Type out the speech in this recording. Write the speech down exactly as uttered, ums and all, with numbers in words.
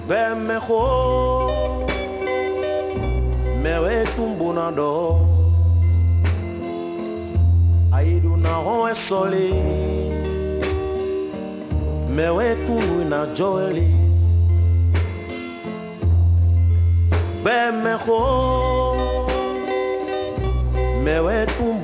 Bemeho mewe tumbuna do aidu na ho esoli mewe tunu na joeli Bemeho mewe tumbuna